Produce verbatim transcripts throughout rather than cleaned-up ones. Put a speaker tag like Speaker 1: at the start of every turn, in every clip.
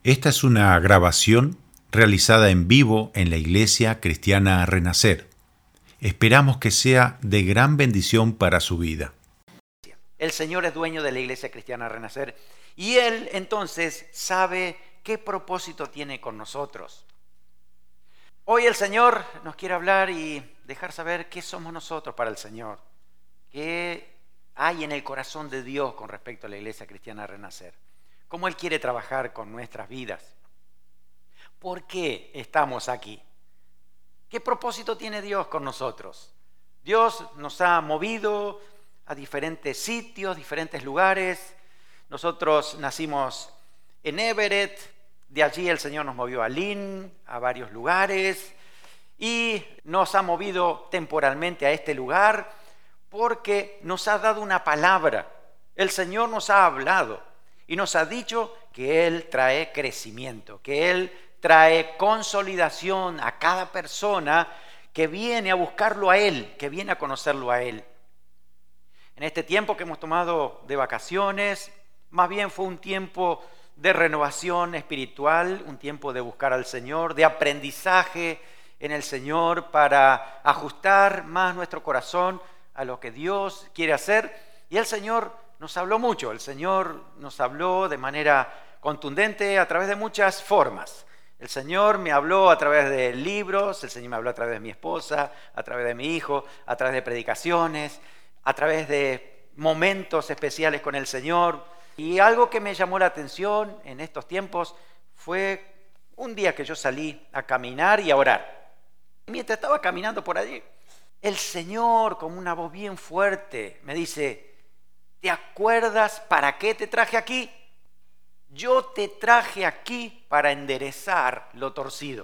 Speaker 1: Esta es una grabación realizada en vivo en la Iglesia Cristiana Renacer. Esperamos que sea de gran bendición para su vida.
Speaker 2: El Señor es dueño de la Iglesia Cristiana Renacer y Él entonces sabe qué propósito tiene con nosotros. Hoy el Señor nos quiere hablar y dejar saber qué somos nosotros para el Señor, qué hay en el corazón de Dios con respecto a la Iglesia Cristiana Renacer, cómo Él quiere trabajar con nuestras vidas. ¿Por qué estamos aquí? ¿Qué propósito tiene Dios con nosotros? Dios nos ha movido a diferentes sitios, diferentes lugares. Nosotros nacimos en Everett, de allí el Señor nos movió a Lynn, a varios lugares, y nos ha movido temporalmente a este lugar porque nos ha dado una palabra. El Señor nos ha hablado y nos ha dicho que Él trae crecimiento, que Él trae consolidación a cada persona que viene a buscarlo a Él, que viene a conocerlo a Él. En este tiempo que hemos tomado de vacaciones, más bien fue un tiempo de renovación espiritual, un tiempo de buscar al Señor, de aprendizaje en el Señor para ajustar más nuestro corazón a lo que Dios quiere hacer. Y el Señor nos habló mucho, el Señor nos habló de manera contundente a través de muchas formas. El Señor me habló a través de libros, el Señor me habló a través de mi esposa, a través de mi hijo, a través de predicaciones, a través de momentos especiales con el Señor. Y algo que me llamó la atención en estos tiempos fue un día que yo salí a caminar y a orar. Y mientras estaba caminando por allí, el Señor, con una voz bien fuerte, me dice: ¿te acuerdas para qué te traje aquí? Yo te traje aquí para enderezar lo torcido.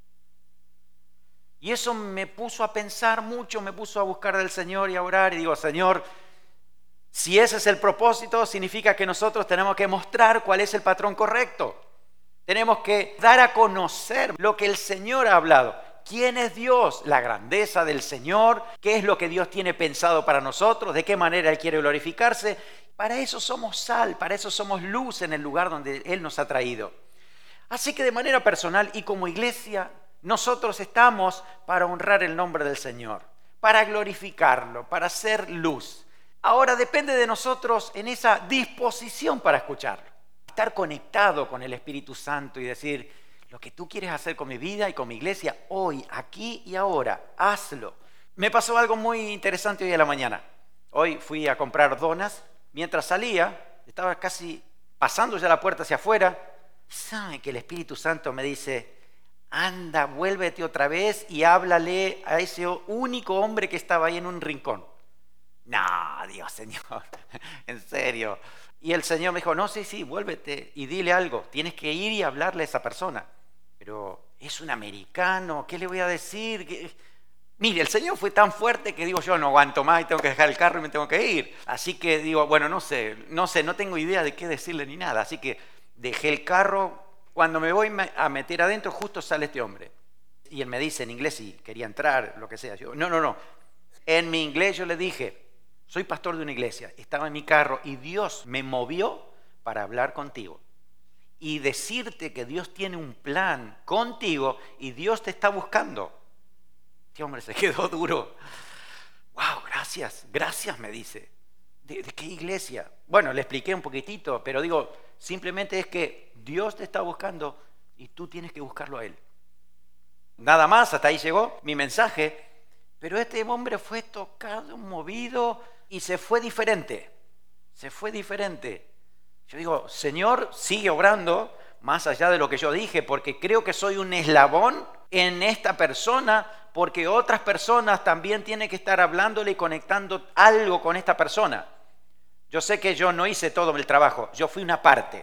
Speaker 2: Y eso me puso a pensar mucho, me puso a buscar del Señor y a orar. Y digo: Señor, si ese es el propósito, significa que nosotros tenemos que mostrar cuál es el patrón correcto. Tenemos que dar a conocer lo que el Señor ha hablado. ¿Quién es Dios? La grandeza del Señor. ¿Qué es lo que Dios tiene pensado para nosotros? ¿De qué manera Él quiere glorificarse? Para eso somos sal, para eso somos luz en el lugar donde Él nos ha traído. Así que de manera personal y como iglesia, nosotros estamos para honrar el nombre del Señor, para glorificarlo, para ser luz. Ahora depende de nosotros en esa disposición para escucharlo. Estar conectado con el Espíritu Santo y decir: lo que tú quieres hacer con mi vida y con mi iglesia, hoy, aquí y ahora, hazlo. Me pasó algo muy interesante hoy a la mañana. Hoy fui a comprar donas. Mientras salía, estaba casi pasando ya la puerta hacia afuera. ¿Saben que el Espíritu Santo me dice: anda, vuélvete otra vez y háblale a ese único hombre que estaba ahí en un rincón? No, Dios, Señor, en serio. Y el Señor me dijo: no, sí, sí, vuélvete y dile algo. Tienes que ir y hablarle a esa persona. Pero es un americano, ¿qué le voy a decir? ¿Qué? Mire, el Señor fue tan fuerte que digo: yo no aguanto más y tengo que dejar el carro y me tengo que ir. Así que digo, bueno, no sé, no sé, no tengo idea de qué decirle ni nada. Así que dejé el carro. Cuando me voy a meter adentro, justo sale este hombre. Y él me dice en inglés si quería entrar, lo que sea. Yo, no, no, no. En mi inglés yo le dije: soy pastor de una iglesia, estaba en mi carro y Dios me movió para hablar contigo y decirte que Dios tiene un plan contigo y Dios te está buscando. Este hombre se quedó duro. Wow, gracias, gracias, me dice. ¿De, de qué iglesia? Bueno, le expliqué un poquitito, pero digo, simplemente es que Dios te está buscando y tú tienes que buscarlo a Él. Nada más, hasta ahí llegó mi mensaje. Pero este hombre fue tocado, movido y se fue diferente. Se fue diferente. Yo digo: Señor, sigue obrando más allá de lo que yo dije, porque creo que soy un eslabón en esta persona, porque otras personas también tienen que estar hablándole y conectando algo con esta persona. Yo sé que yo no hice todo el trabajo, yo fui una parte.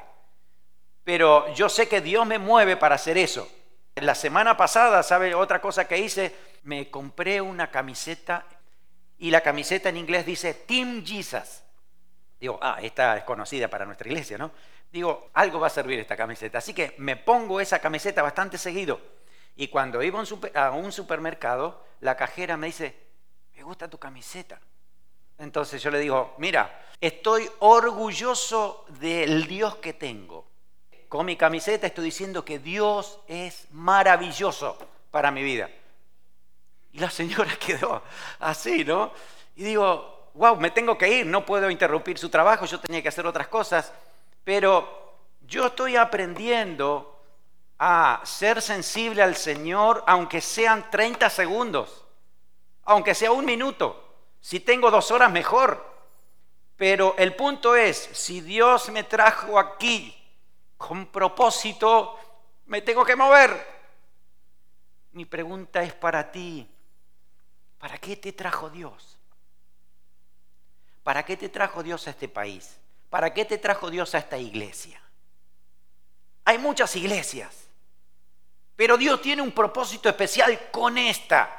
Speaker 2: Pero yo sé que Dios me mueve para hacer eso. La semana pasada, ¿sabe otra cosa que hice? Me compré una camiseta y la camiseta en inglés dice Team Jesus. Digo, ah, esta es conocida para nuestra iglesia, ¿no? Digo, algo va a servir esta camiseta. Así que me pongo esa camiseta bastante seguido. Y cuando iba a un, super, a un supermercado, la cajera me dice: me gusta tu camiseta. Entonces yo le digo: mira, estoy orgulloso del Dios que tengo. con mi camiseta estoy diciendo que Dios es maravilloso para mi vida. Y la señora quedó así, ¿no? Y digo, wow, me tengo que ir, no puedo interrumpir su trabajo, yo tenía que hacer otras cosas, pero yo estoy aprendiendo a ser sensible al Señor, aunque sean treinta segundos, aunque sea un minuto. Si tengo dos horas, mejor. Pero el punto es, si Dios me trajo aquí con propósito, me tengo que mover. Mi pregunta es para ti. ¿Para qué te trajo Dios? ¿Para qué te trajo Dios a este país? ¿Para qué te trajo Dios a esta iglesia? Hay muchas iglesias, pero Dios tiene un propósito especial con esta.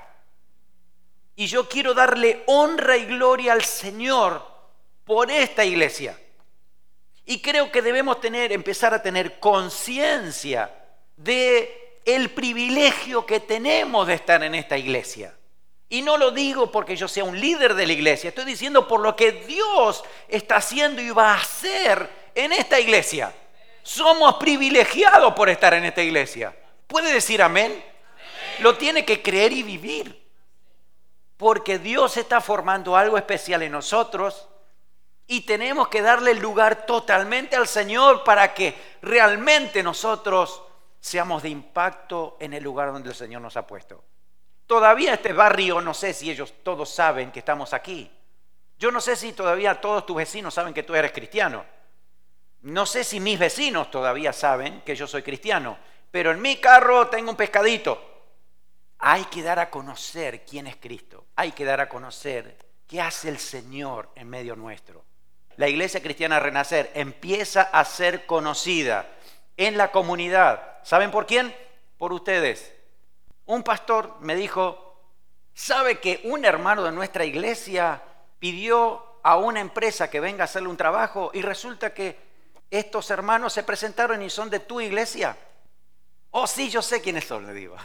Speaker 2: Y yo quiero darle honra y gloria al Señor por esta iglesia. Y creo que debemos tener, empezar a tener conciencia de el privilegio que tenemos de estar en esta iglesia. Y no lo digo porque yo sea un líder de la iglesia, estoy diciendo por lo que Dios está haciendo y va a hacer en esta iglesia. Somos privilegiados por estar en esta iglesia. ¿Puede decir amén? Amén. Lo tiene que creer y vivir. Porque Dios está formando algo especial en nosotros y tenemos que darle el lugar totalmente al Señor para que realmente nosotros seamos de impacto en el lugar donde el Señor nos ha puesto. Todavía este barrio, no sé si ellos todos saben que estamos aquí. Yo no sé si todavía todos tus vecinos saben que tú eres cristiano. No sé si mis vecinos todavía saben que yo soy cristiano. Pero en mi carro tengo un pescadito. Hay que dar a conocer quién es Cristo. Hay que dar a conocer qué hace el Señor en medio nuestro. La Iglesia Cristiana Renacer empieza a ser conocida en la comunidad. ¿Saben por quién? Por ustedes. Un pastor me dijo, ¿sabe que un hermano de nuestra iglesia pidió a una empresa que venga a hacerle un trabajo y resulta que estos hermanos se presentaron y son de tu iglesia? Oh, sí, yo sé quiénes son, le digo.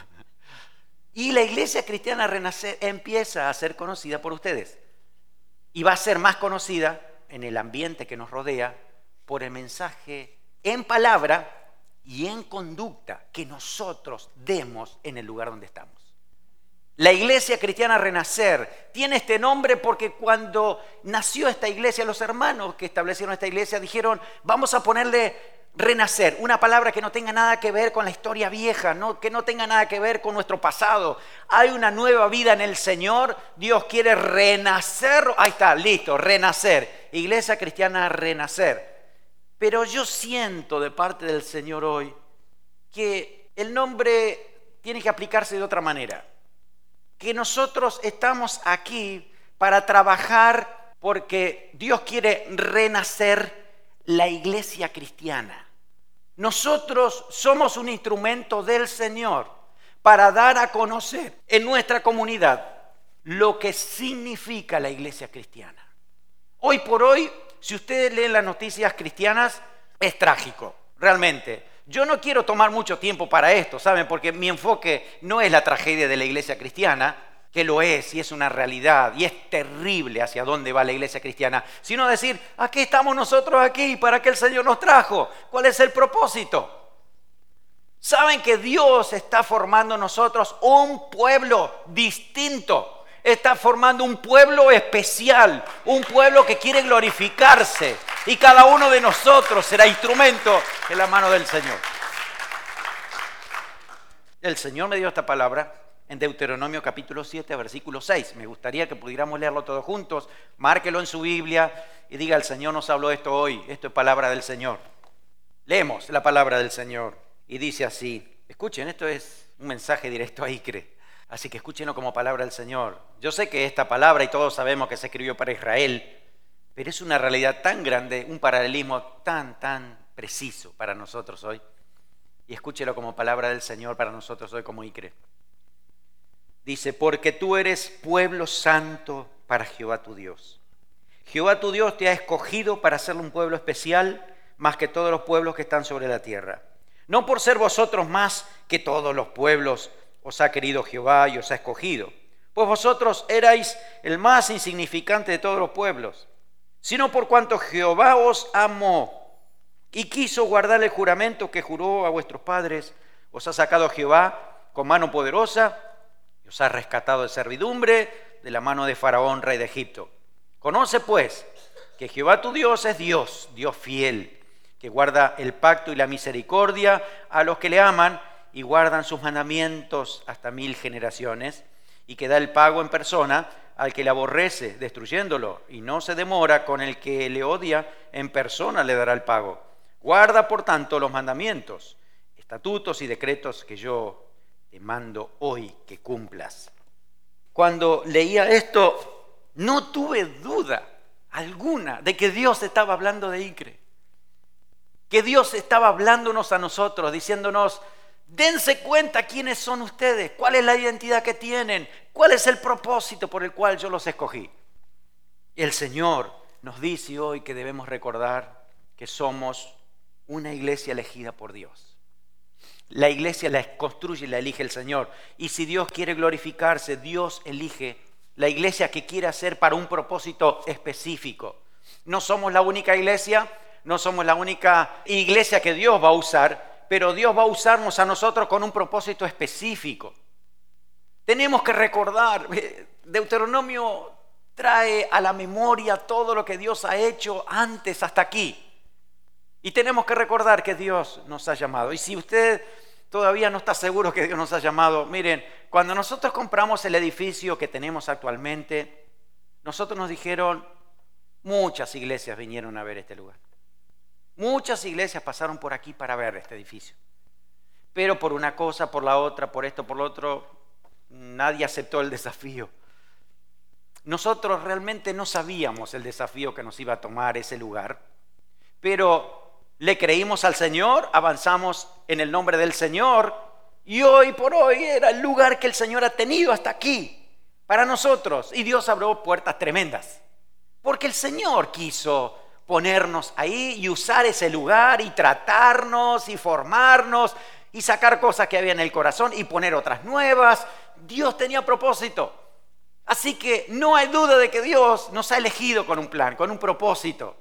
Speaker 2: Y la Iglesia Cristiana Renacer empieza a ser conocida por ustedes. Y va a ser más conocida en el ambiente que nos rodea por el mensaje en palabra y en conducta que nosotros demos en el lugar donde estamos. La Iglesia Cristiana Renacer tiene este nombre porque cuando nació esta iglesia, los hermanos que establecieron esta iglesia dijeron, vamos a ponerle renacer, una palabra que no tenga nada que ver con la historia vieja, no, que no tenga nada que ver con nuestro pasado. Hay una nueva vida en el Señor, Dios quiere renacer, ahí está, listo, renacer, Iglesia Cristiana Renacer. Pero yo siento de parte del Señor hoy que el nombre tiene que aplicarse de otra manera. Que nosotros estamos aquí para trabajar porque Dios quiere renacer la iglesia cristiana. Nosotros somos un instrumento del Señor para dar a conocer en nuestra comunidad lo que significa la iglesia cristiana. Hoy por hoy, si ustedes leen las noticias cristianas, es trágico, realmente. Yo no quiero tomar mucho tiempo para esto, ¿saben? Porque mi enfoque no es la tragedia de la iglesia cristiana, que lo es y es una realidad y es terrible hacia dónde va la iglesia cristiana, sino decir, ¿a qué estamos nosotros aquí? ¿Para qué el Señor nos trajo? ¿Cuál es el propósito? ¿Saben que Dios está formando en nosotros un pueblo distinto? Está formando un pueblo especial, un pueblo que quiere glorificarse y cada uno de nosotros será instrumento en la mano del Señor. El Señor me dio esta palabra en Deuteronomio capítulo siete, versículo seis. Me gustaría que pudiéramos leerlo todos juntos. Márquelo en su Biblia y diga, el Señor nos habló esto hoy. Esto es palabra del Señor. Leemos la palabra del Señor y dice así. Escuchen, esto es un mensaje directo a Icre. Así que escúchenlo como palabra del Señor. Yo sé que esta palabra, y todos sabemos que se escribió para Israel, pero es una realidad tan grande, un paralelismo tan, tan preciso para nosotros hoy. Y escúchelo como palabra del Señor para nosotros hoy como Icre. Dice, porque tú eres pueblo santo para Jehová tu Dios. Jehová tu Dios te ha escogido para hacerle un pueblo especial, más que todos los pueblos que están sobre la tierra. No por ser vosotros más que todos los pueblos, os ha querido Jehová y os ha escogido, pues vosotros erais el más insignificante de todos los pueblos, sino por cuanto Jehová os amó y quiso guardar el juramento que juró a vuestros padres. Os ha sacado Jehová con mano poderosa y os ha rescatado de servidumbre de la mano de Faraón, rey de Egipto. Conoce pues que Jehová tu Dios es Dios, Dios fiel, que guarda el pacto y la misericordia a los que le aman y guardan sus mandamientos hasta mil generaciones, y que da el pago en persona al que le aborrece, destruyéndolo, y no se demora con el que le odia, en persona le dará el pago. Guarda, por tanto, los mandamientos, estatutos y decretos que yo te mando hoy que cumplas. Cuando leía esto, no tuve duda alguna de que Dios estaba hablando de ICRE, que Dios estaba hablándonos a nosotros, diciéndonos: dense cuenta quiénes son ustedes, cuál es la identidad que tienen, cuál es el propósito por el cual yo los escogí. Y el Señor nos dice hoy que debemos recordar que somos una iglesia elegida por Dios. La iglesia la construye y la elige el Señor. Y si Dios quiere glorificarse, Dios elige la iglesia que quiere hacer para un propósito específico. No somos la única iglesia, no somos la única iglesia que Dios va a usar, pero Dios va a usarnos a nosotros con un propósito específico. Tenemos que recordar, Deuteronomio trae a la memoria todo lo que Dios ha hecho antes hasta aquí. Y tenemos que recordar que Dios nos ha llamado. Y si usted todavía no está seguro que Dios nos ha llamado, miren, cuando nosotros compramos el edificio que tenemos actualmente, nosotros nos dijeron, muchas iglesias vinieron a ver este lugar. Muchas iglesias pasaron por aquí para ver este edificio. Pero por una cosa, por la otra, por esto, por lo otro, nadie aceptó el desafío. Nosotros realmente no sabíamos el desafío que nos iba a tomar ese lugar, pero le creímos al Señor, avanzamos en el nombre del Señor, y hoy por hoy era el lugar que el Señor ha tenido hasta aquí para nosotros. Y Dios abrió puertas tremendas, porque el Señor quiso ponernos ahí y usar ese lugar y tratarnos y formarnos y sacar cosas que había en el corazón y poner otras nuevas. Dios tenía propósito. Así que no hay duda de que Dios nos ha elegido con un plan, con un propósito.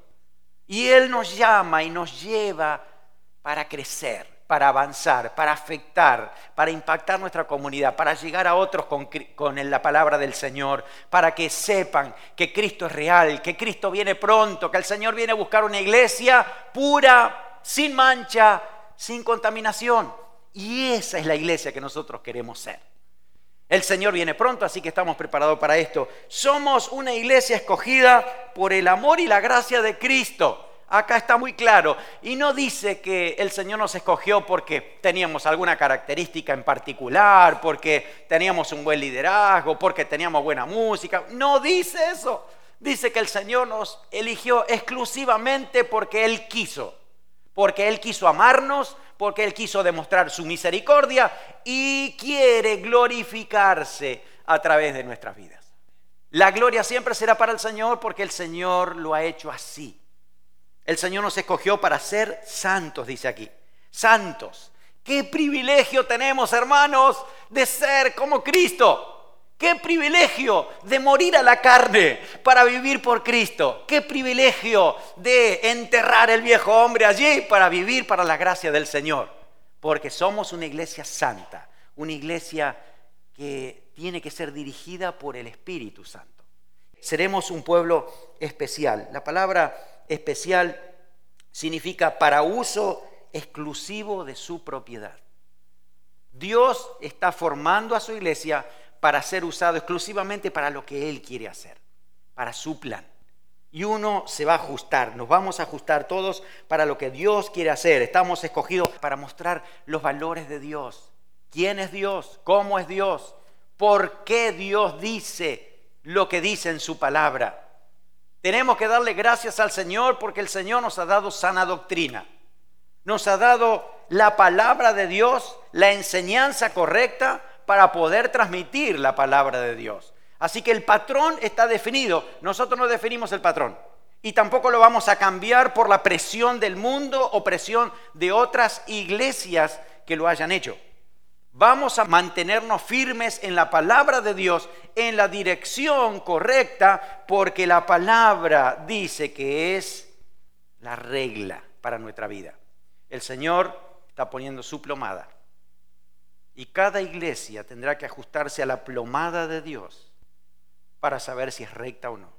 Speaker 2: Y Él nos llama y nos lleva para crecer, para avanzar, para afectar, para impactar nuestra comunidad, para llegar a otros con, con la palabra del Señor, para que sepan que Cristo es real, que Cristo viene pronto, que el Señor viene a buscar una iglesia pura, sin mancha, sin contaminación. Y esa es la iglesia que nosotros queremos ser. El Señor viene pronto, así que estamos preparados para esto. Somos una iglesia escogida por el amor y la gracia de Cristo. Acá está muy claro. Y no dice que el Señor nos escogió porque teníamos alguna característica en particular, porque teníamos un buen liderazgo, porque teníamos buena música. No dice eso. Dice que el Señor nos eligió exclusivamente porque Él quiso. Porque Él quiso amarnos, porque Él quiso demostrar su misericordia y quiere glorificarse a través de nuestras vidas. La gloria siempre será para el Señor porque el Señor lo ha hecho así. El Señor nos escogió para ser santos, dice aquí. Santos. ¡Qué privilegio tenemos, hermanos, de ser como Cristo! ¡Qué privilegio de morir a la carne para vivir por Cristo! ¡Qué privilegio de enterrar el viejo hombre allí para vivir para la gracia del Señor! Porque somos una iglesia santa, una iglesia que tiene que ser dirigida por el Espíritu Santo. Seremos un pueblo especial. La palabra especial significa para uso exclusivo de su propiedad. Dios está formando a su iglesia para ser usado exclusivamente para lo que Él quiere hacer, para su plan. Y uno se va a ajustar, nos vamos a ajustar todos para lo que Dios quiere hacer. Estamos escogidos para mostrar los valores de Dios. ¿Quién es Dios? ¿Cómo es Dios? ¿Por qué Dios dice lo que dice en su palabra? Tenemos que darle gracias al Señor porque el Señor nos ha dado sana doctrina. Nos ha dado la palabra de Dios, la enseñanza correcta para poder transmitir la palabra de Dios. Así que el patrón está definido. Nosotros no definimos el patrón. Y tampoco lo vamos a cambiar por la presión del mundo o presión de otras iglesias que lo hayan hecho. Vamos a mantenernos firmes en la palabra de Dios, en la dirección correcta, porque la palabra dice que es la regla, para nuestra vida. El Señor está poniendo su plomada. Y cada iglesia tendrá que ajustarse a la plomada de Dios para saber si es recta o no,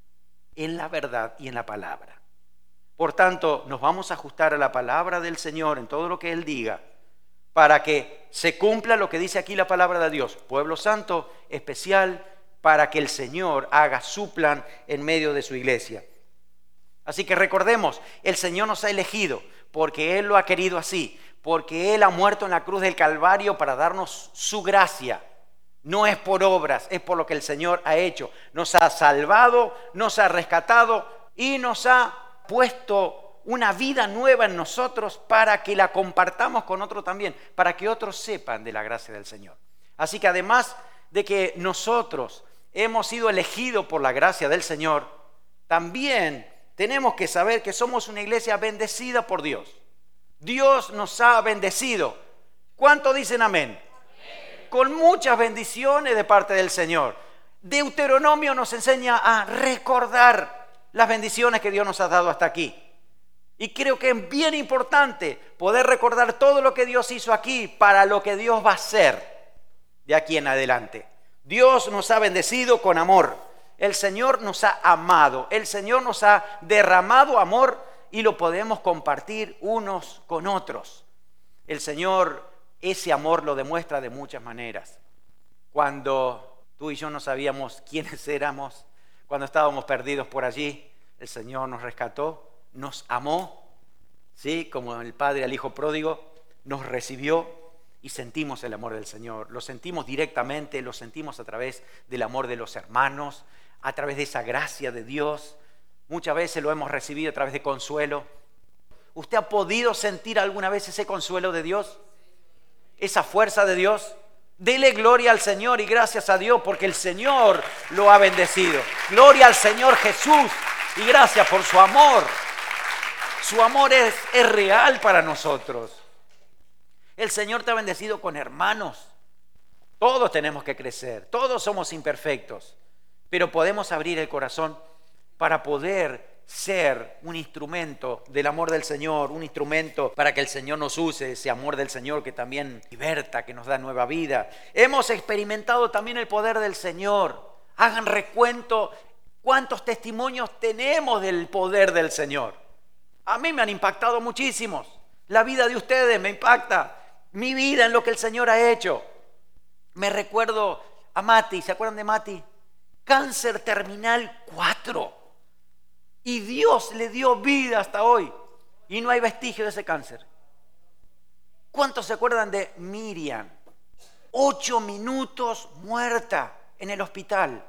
Speaker 2: en la verdad y en la palabra. Por tanto, nos vamos a ajustar a la palabra del Señor en todo lo que Él diga, para que se cumpla lo que dice aquí la palabra de Dios. Pueblo santo, especial, para que el Señor haga su plan en medio de su iglesia. Así que recordemos, el Señor nos ha elegido porque Él lo ha querido así, porque Él ha muerto en la cruz del Calvario para darnos su gracia. No es por obras, es por lo que el Señor ha hecho. Nos ha salvado, nos ha rescatado y nos ha puesto una vida nueva en nosotros para que la compartamos con otros también, para que otros sepan de la gracia del Señor. Así que además de que nosotros hemos sido elegidos por la gracia del Señor, también tenemos que saber que somos una iglesia bendecida por Dios. Dios nos ha bendecido. ¿Cuánto dicen amén? Con muchas bendiciones de parte del Señor. Deuteronomio nos enseña a recordar las bendiciones que Dios nos ha dado hasta aquí. Y creo que es bien importante poder recordar todo lo que Dios hizo aquí para lo que Dios va a hacer de aquí en adelante. Dios nos ha bendecido con amor. El Señor nos ha amado. El Señor nos ha derramado amor y lo podemos compartir unos con otros. El Señor ese amor lo demuestra de muchas maneras. Cuando tú y yo no sabíamos quiénes éramos, cuando estábamos perdidos por allí, el Señor nos rescató, nos amó, ¿sí? Como el Padre al Hijo pródigo, nos recibió y sentimos el amor del Señor. Lo sentimos directamente, lo sentimos a través del amor de los hermanos, a través de esa gracia de Dios. Muchas veces lo hemos recibido a través de consuelo. ¿Usted ha podido sentir alguna vez ese consuelo de Dios? Esa fuerza de Dios. Dele gloria al Señor y gracias a Dios porque el Señor lo ha bendecido. Gloria al Señor Jesús y gracias por su amor. Su amor es, es real para nosotros. El Señor te ha bendecido con hermanos. Todos tenemos que crecer, todos somos imperfectos, pero podemos abrir el corazón para poder ser un instrumento del amor del Señor, un instrumento para que el Señor nos use, ese amor del Señor que también liberta, que nos da nueva vida. Hemos experimentado también el poder del Señor. Hagan recuento cuántos testimonios tenemos del poder del Señor. A mí me han impactado muchísimos. La vida de ustedes me impacta. Mi vida en lo que el Señor ha hecho. Me recuerdo a Mati, ¿se acuerdan de Mati? Cáncer terminal cuatro. Y Dios le dio vida hasta hoy. Y no hay vestigio de ese cáncer. ¿Cuántos se acuerdan de Miriam? Ocho minutos muerta en el hospital.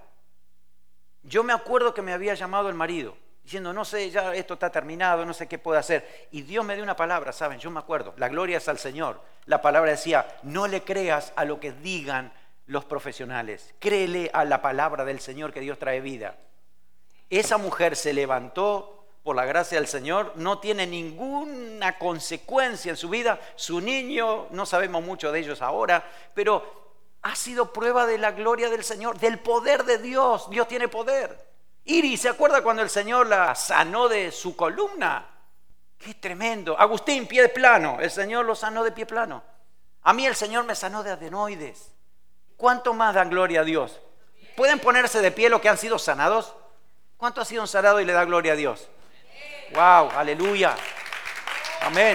Speaker 2: Yo me acuerdo que me había llamado el marido, diciendo, no sé, ya esto está terminado, no sé qué puedo hacer. Y Dios me dio una palabra, ¿saben? Yo me acuerdo, la gloria es al Señor. La palabra decía, no le creas a lo que digan los profesionales. Créele a la palabra del Señor que Dios trae vida. Esa mujer se levantó por la gracia del Señor, no tiene ninguna consecuencia en su vida. Su niño, no sabemos mucho de ellos ahora, pero ha sido prueba de la gloria del Señor, del poder de Dios. Dios tiene poder. Iris, ¿se acuerda cuando el Señor la sanó de su columna? ¡Qué tremendo! Agustín, pie plano, el Señor lo sanó de pie plano. A mí el Señor me sanó de adenoides. ¿Cuánto más dan gloria a Dios? ¿Pueden ponerse de pie los que han sido sanados? ¿Cuánto ha sido sanado y le da gloria a Dios? ¡Wow! ¡Aleluya! ¡Amén!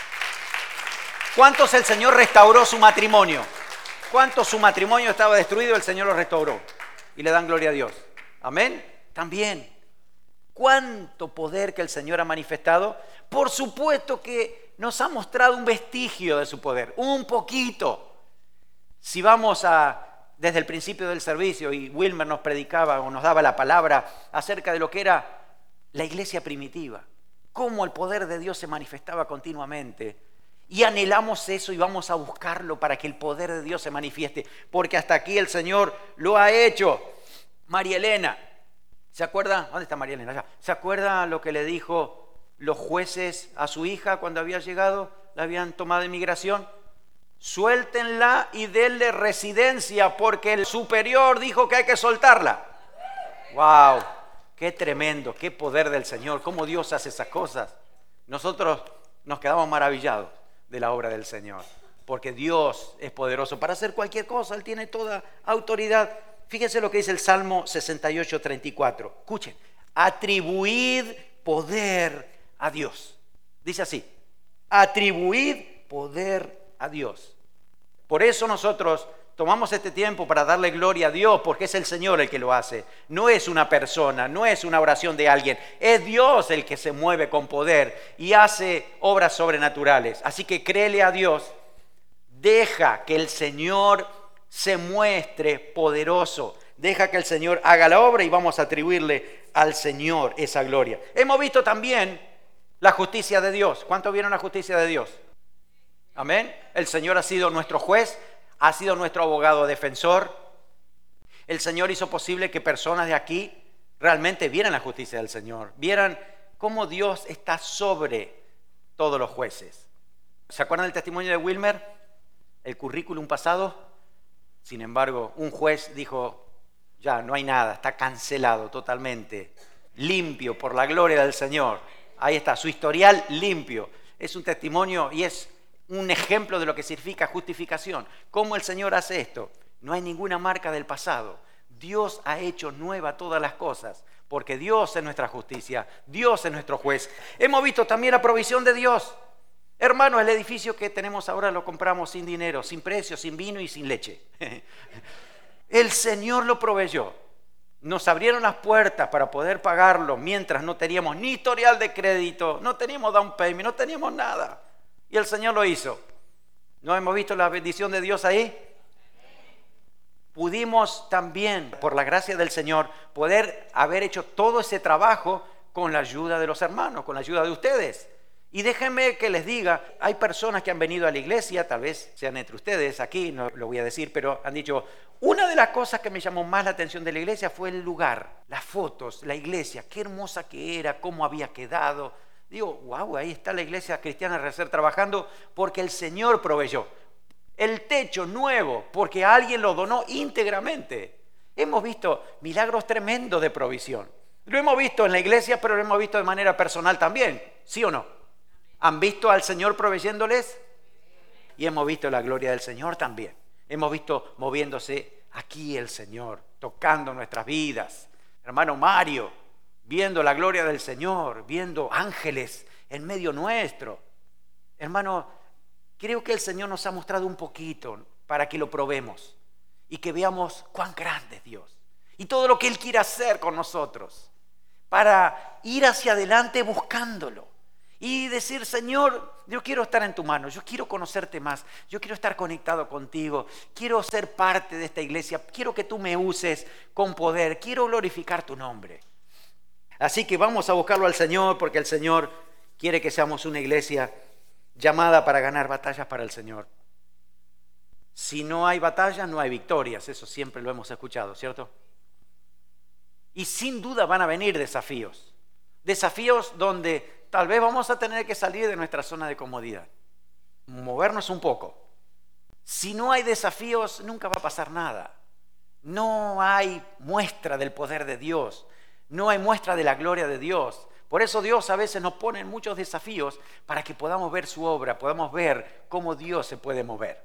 Speaker 2: ¿Cuántos el Señor restauró su matrimonio? ¿Cuántos su matrimonio estaba destruido? El Señor lo restauró. Y le dan gloria a Dios. ¿Amén? También. ¿Cuánto poder que el Señor ha manifestado? Por supuesto que nos ha mostrado un vestigio de su poder. Un poquito. Si vamos a... Desde el principio del servicio, y Wilmer nos predicaba o nos daba la palabra acerca de lo que era la iglesia primitiva, cómo el poder de Dios se manifestaba continuamente. Y anhelamos eso y vamos a buscarlo para que el poder de Dios se manifieste, porque hasta aquí el Señor lo ha hecho. María Elena, ¿se acuerda? ¿Dónde está María Elena? Allá. ¿Se acuerda lo que le dijo los jueces a su hija cuando había llegado? La habían tomado de inmigración. Suéltenla y denle residencia porque el superior dijo que hay que soltarla. ¡Wow! ¡Qué tremendo! ¡Qué poder del Señor! ¿Cómo Dios hace esas cosas? nosotros nos quedamos maravillados de la obra del Señor, porque Dios es poderoso para hacer cualquier cosa, Él tiene toda autoridad. Fíjense lo que dice el Salmo sesenta y ocho, treinta y cuatro. Escuchen, atribuid poder a Dios. Dice así, atribuid poder a Dios. Por eso nosotros tomamos este tiempo para darle gloria a Dios, porque es el Señor el que lo hace. No es una persona, no es una oración de alguien. Es Dios el que se mueve con poder y hace obras sobrenaturales. Así que créele a Dios. Deja que el Señor se muestre poderoso. Deja que el Señor haga la obra y vamos a atribuirle al Señor esa gloria. Hemos visto también la justicia de Dios. ¿Cuántos vieron la justicia de Dios? Amén. El Señor ha sido nuestro juez, ha sido nuestro abogado defensor. El Señor hizo posible que personas de aquí realmente vieran la justicia del Señor, vieran cómo Dios está sobre todos los jueces. ¿Se acuerdan del testimonio de Wilmer? El currículum pasado. Sin embargo, un juez dijo, ya no hay nada, está cancelado totalmente, limpio por la gloria del Señor. Ahí está, su historial limpio. Es un testimonio y es un ejemplo de lo que significa justificación. ¿Cómo el Señor hace esto? No hay ninguna marca del pasado. Dios ha hecho nueva todas las cosas, porque Dios es nuestra justicia, Dios es nuestro juez. Hemos visto también la provisión de Dios. Hermano, el edificio que tenemos ahora lo compramos sin dinero, sin precio, sin vino y sin leche. El Señor lo proveyó. Nos abrieron las puertas para poder pagarlo mientras no teníamos ni historial de crédito, no teníamos down payment, no teníamos nada. Y el Señor lo hizo. ¿No hemos visto la bendición de Dios ahí? Pudimos también, por la gracia del Señor, poder haber hecho todo ese trabajo con la ayuda de los hermanos, con la ayuda de ustedes. Y déjenme que les diga, hay personas que han venido a la iglesia, tal vez sean entre ustedes aquí, no lo voy a decir, pero han dicho, una de las cosas que me llamó más la atención de la iglesia fue el lugar, las fotos, la iglesia, qué hermosa que era, cómo había quedado. Digo, wow, ahí está la iglesia cristiana Renacer trabajando porque el Señor proveyó. El techo nuevo, porque alguien lo donó íntegramente. Hemos visto milagros tremendos de provisión. Lo hemos visto en la iglesia, pero lo hemos visto de manera personal también, ¿sí o no? ¿Han visto al Señor proveyéndoles? Y hemos visto la gloria del Señor también. Hemos visto moviéndose aquí el Señor, tocando nuestras vidas. Hermano Mario, viendo la gloria del Señor, viendo ángeles en medio nuestro. Hermano, creo que el Señor nos ha mostrado un poquito para que lo probemos y que veamos cuán grande es Dios y todo lo que Él quiere hacer con nosotros para ir hacia adelante buscándolo. Y decir, Señor, yo quiero estar en tu mano, yo quiero conocerte más, yo quiero estar conectado contigo, quiero ser parte de esta iglesia, quiero que tú me uses con poder, quiero glorificar tu nombre. Así que vamos a buscarlo al Señor, porque el Señor quiere que seamos una iglesia llamada para ganar batallas para el Señor. Si no hay batallas, no hay victorias, eso siempre lo hemos escuchado, ¿cierto? Y sin duda van a venir desafíos, desafíos donde tal vez vamos a tener que salir de nuestra zona de comodidad, movernos un poco. Si no hay desafíos, nunca va a pasar nada. No hay muestra del poder de Dios, no hay muestra de la gloria de Dios. Por eso Dios a veces nos pone muchos desafíos para que podamos ver su obra, podamos ver cómo Dios se puede mover.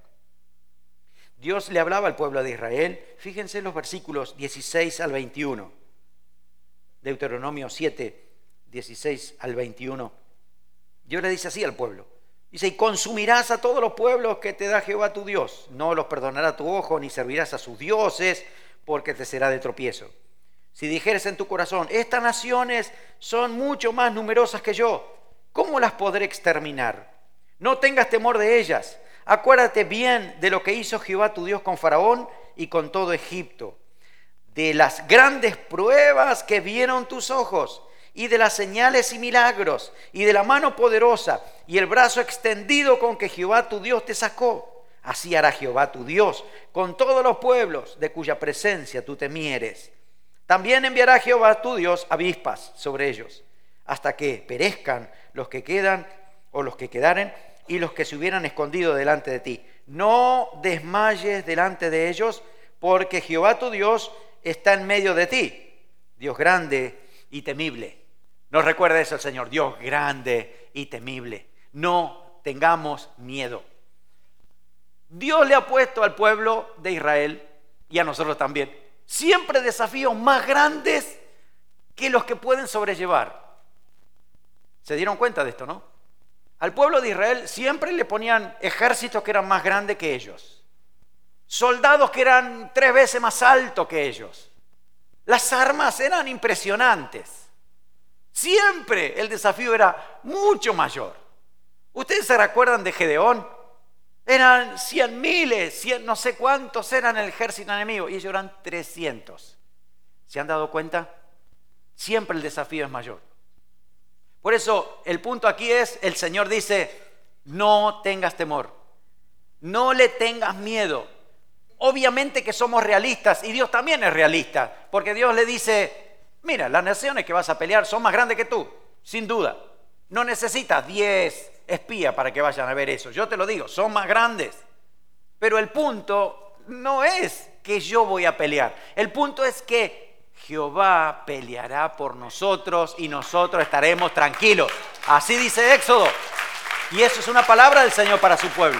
Speaker 2: Dios le hablaba al pueblo de Israel, fíjense los versículos dieciséis al veintiuno, Deuteronomio siete, dieciséis al veintiuno. Dios le dice así al pueblo. Dice, y consumirás a todos los pueblos que te da Jehová tu Dios. No los perdonará tu ojo, ni servirás a sus dioses, porque te será de tropiezo. Si dijeres en tu corazón, estas naciones son mucho más numerosas que yo, ¿cómo las podré exterminar? No tengas temor de ellas. Acuérdate bien de lo que hizo Jehová tu Dios con Faraón y con todo Egipto, de las grandes pruebas que vieron tus ojos, y de las señales y milagros, y de la mano poderosa, y el brazo extendido con que Jehová tu Dios te sacó. Así hará Jehová tu Dios con todos los pueblos de cuya presencia tú temieres. También enviará Jehová tu Dios avispas sobre ellos, hasta que perezcan los que quedan, o los que quedaren, y los que se hubieran escondido delante de ti. No desmayes delante de ellos, porque Jehová tu Dios está en medio de ti, Dios grande y temible. Nos recuerda eso el Señor, Dios grande y temible. No tengamos miedo. Dios le ha puesto al pueblo de Israel y a nosotros también siempre desafíos más grandes que los que pueden sobrellevar. ¿Se dieron cuenta de esto, no? Al pueblo de Israel siempre le ponían ejércitos que eran más grandes que ellos, soldados que eran tres veces más altos que ellos. Las armas eran impresionantes. Siempre el desafío era mucho mayor. ¿Ustedes se recuerdan de Gedeón? Eran cien miles, cien, no sé cuántos eran el ejército enemigo, y ellos eran trescientos. ¿Se han dado cuenta? Siempre el desafío es mayor. Por eso el punto aquí es, el Señor dice, no tengas temor, no le tengas miedo. Obviamente que somos realistas, y Dios también es realista, porque Dios le dice, mira, las naciones que vas a pelear son más grandes que tú, sin duda. No necesitas diez espías para que vayan a ver eso. Yo te lo digo, son más grandes. Pero el punto no es que yo voy a pelear. El punto es que Jehová peleará por nosotros y nosotros estaremos tranquilos. Así dice Éxodo. Y eso es una palabra del Señor para su pueblo.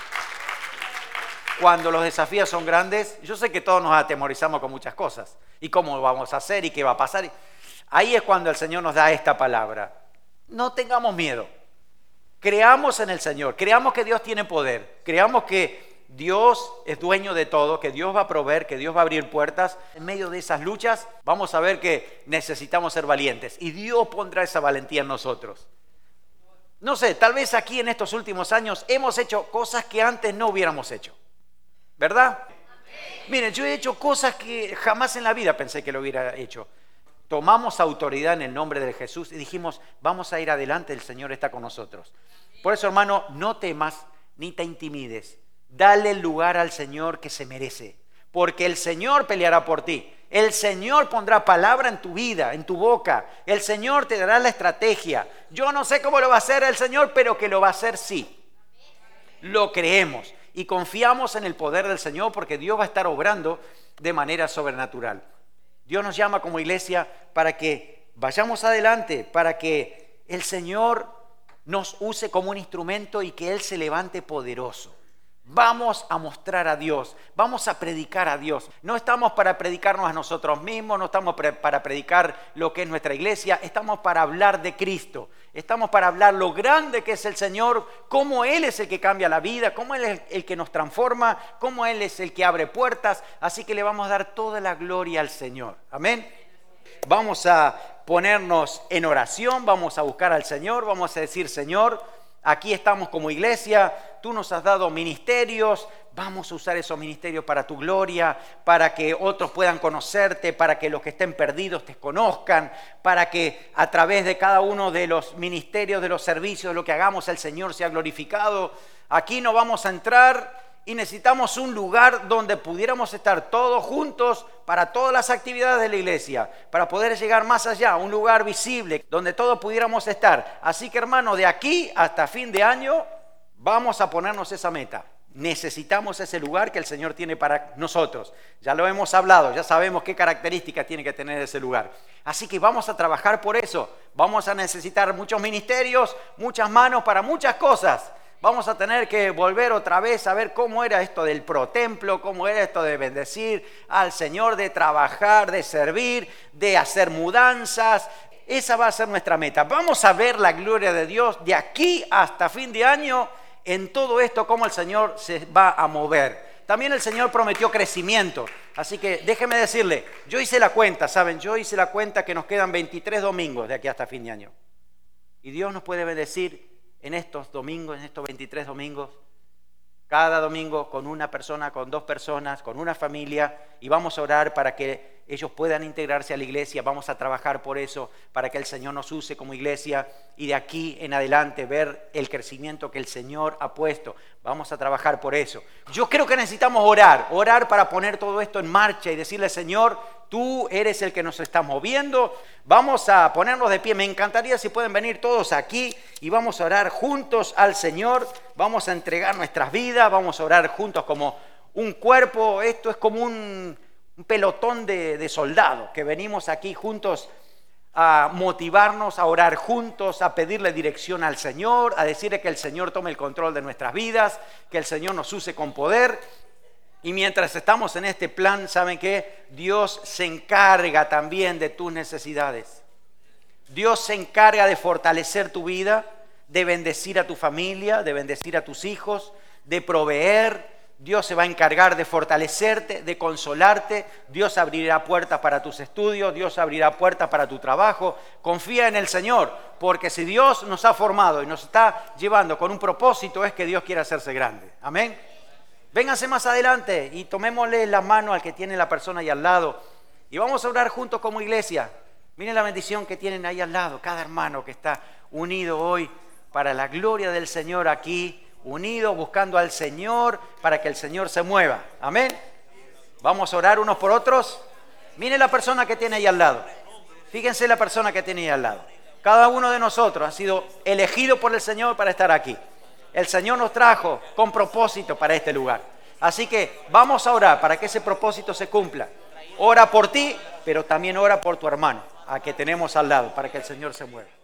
Speaker 2: Cuando los desafíos son grandes, yo sé que todos nos atemorizamos con muchas cosas. ¿Y cómo vamos a hacer? ¿Y qué va a pasar? Ahí es cuando el Señor nos da esta palabra. No tengamos miedo. Creamos en el Señor. Creamos que Dios tiene poder. Creamos que Dios es dueño de todo, que Dios va a proveer, que Dios va a abrir puertas. En medio de esas luchas vamos a ver que necesitamos ser valientes. Y Dios pondrá esa valentía en nosotros. No sé, tal vez aquí en estos últimos años hemos hecho cosas que antes no hubiéramos hecho. ¿Verdad? Miren, yo he hecho cosas que jamás en la vida pensé que lo hubiera hecho. Tomamos autoridad en el nombre de Jesús y dijimos, vamos a ir adelante, el Señor está con nosotros. Por eso, hermano, no temas ni te intimides. Dale el lugar al Señor que se merece, porque el Señor peleará por ti. El Señor pondrá palabra en tu vida, en tu boca. El Señor te dará la estrategia. Yo no sé cómo lo va a hacer el Señor, pero que lo va a hacer sí. Lo creemos y confiamos en el poder del Señor porque Dios va a estar obrando de manera sobrenatural. Dios nos llama como iglesia para que vayamos adelante, para que el Señor nos use como un instrumento y que Él se levante poderoso. Vamos a mostrar a Dios, vamos a predicar a Dios. No estamos para predicarnos a nosotros mismos, no estamos para predicar lo que es nuestra iglesia, estamos para hablar de Cristo. Estamos para hablar lo grande que es el Señor, cómo Él es el que cambia la vida, cómo Él es el que nos transforma, cómo Él es el que abre puertas. Así que le vamos a dar toda la gloria al Señor. Amén. Vamos a ponernos en oración, vamos a buscar al Señor, vamos a decir, Señor, aquí estamos como iglesia, tú nos has dado ministerios, vamos a usar esos ministerios para tu gloria, para que otros puedan conocerte, para que los que estén perdidos te conozcan, para que a través de cada uno de los ministerios, de los servicios, de lo que hagamos, el Señor sea glorificado. Aquí no vamos a entrar y necesitamos un lugar donde pudiéramos estar todos juntos para todas las actividades de la iglesia, para poder llegar más allá, un lugar visible donde todos pudiéramos estar. Así que, hermano, de aquí hasta fin de año vamos a ponernos esa meta. Necesitamos ese lugar que el Señor tiene para nosotros. Ya lo hemos hablado, ya sabemos qué características tiene que tener ese lugar. Así que vamos a trabajar por eso. Vamos a necesitar muchos ministerios, muchas manos para muchas cosas. Vamos a tener que volver otra vez a ver cómo era esto del protemplo, cómo era esto de bendecir al Señor, de trabajar, de servir, de hacer mudanzas. Esa va a ser nuestra meta. Vamos a ver la gloria de Dios de aquí hasta fin de año en todo esto, cómo el Señor se va a mover. También el Señor prometió crecimiento. Así que déjeme decirle, yo hice la cuenta, ¿saben? Yo hice la cuenta que nos quedan veintitrés domingos de aquí hasta fin de año. Y Dios nos puede bendecir en estos domingos, en estos veintitrés domingos, cada domingo con una persona, con dos personas, con una familia, y vamos a orar para que ellos puedan integrarse a la iglesia. Vamos a trabajar por eso, para que el Señor nos use como iglesia y de aquí en adelante ver el crecimiento que el Señor ha puesto. Vamos a trabajar por eso. Yo creo que necesitamos orar, orar para poner todo esto en marcha y decirle, Señor, tú eres el que nos está moviendo. Vamos a ponernos de pie. Me encantaría si pueden venir todos aquí y vamos a orar juntos al Señor. Vamos a entregar nuestras vidas, vamos a orar juntos como un cuerpo. Esto es como un, un pelotón de, de soldados que venimos aquí juntos a motivarnos a orar juntos, a pedirle dirección al Señor, a decirle que el Señor tome el control de nuestras vidas, que el Señor nos use con poder. Y mientras estamos en este plan, ¿saben qué? Dios se encarga también de tus necesidades. Dios se encarga de fortalecer tu vida, de bendecir a tu familia, de bendecir a tus hijos, de proveer. Dios se va a encargar de fortalecerte, de consolarte. Dios abrirá puertas para tus estudios, Dios abrirá puertas para tu trabajo. Confía en el Señor, porque si Dios nos ha formado y nos está llevando con un propósito, es que Dios quiere hacerse grande. Amén. Vénganse más adelante y tomémosle la mano al que tiene la persona ahí al lado y vamos a orar juntos como iglesia. Miren la bendición que tienen ahí al lado, cada hermano que está unido hoy para la gloria del Señor aquí, unido buscando al Señor para que el Señor se mueva. Amén. Vamos a orar unos por otros. Miren la persona que tiene ahí al lado. Fíjense la persona que tiene ahí al lado. Cada uno de nosotros ha sido elegido por el Señor para estar aquí. El Señor nos trajo con propósito para este lugar. Así que vamos a orar para que ese propósito se cumpla. Ora por ti, pero también ora por tu hermano, a que tenemos al lado, para que el Señor se mueva.